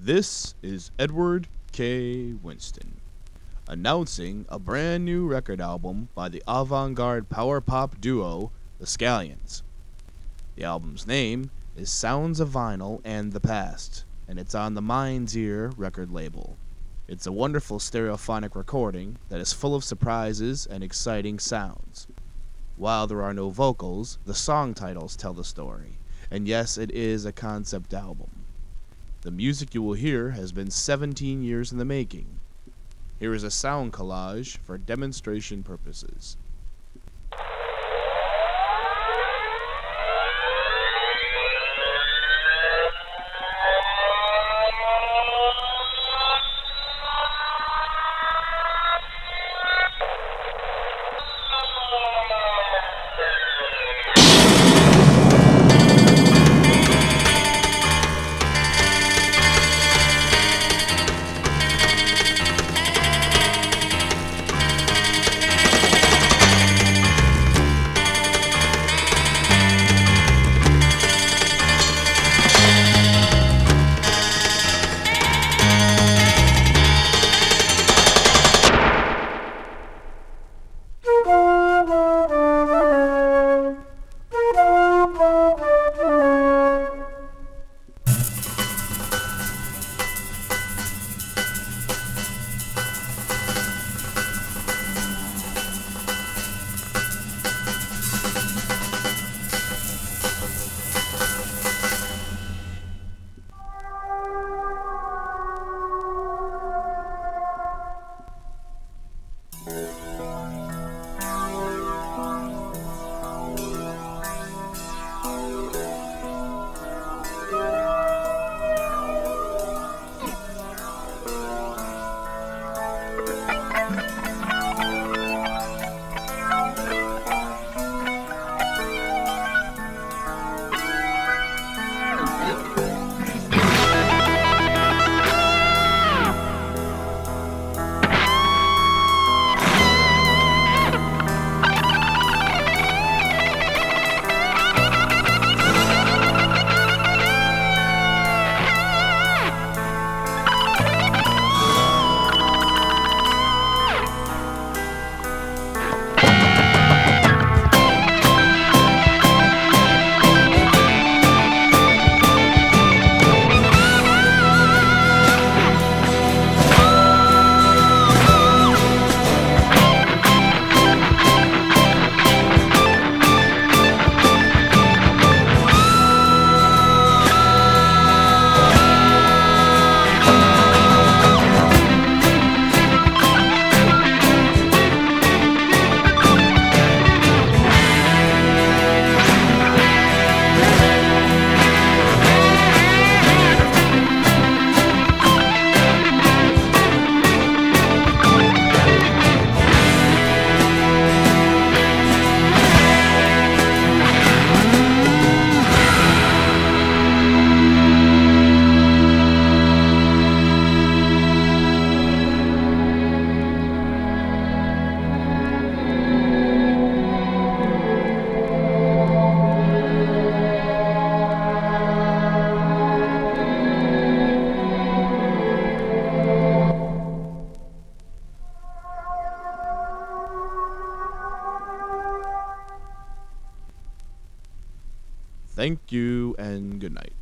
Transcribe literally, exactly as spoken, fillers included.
This is Edward K. Winston, announcing a brand new record album by the avant-garde power pop duo, The Scallions. The album's name is Sounds of Vinyl and the Past, and it's on the Mind's Ear record label. It's a wonderful stereophonic recording that is full of surprises and exciting sounds. While there are no vocals, the song titles tell the story, and yes, it is a concept album. The music you will hear has been seventeen years in the making. Here is a sound collage for demonstration purposes. Thank you and good night.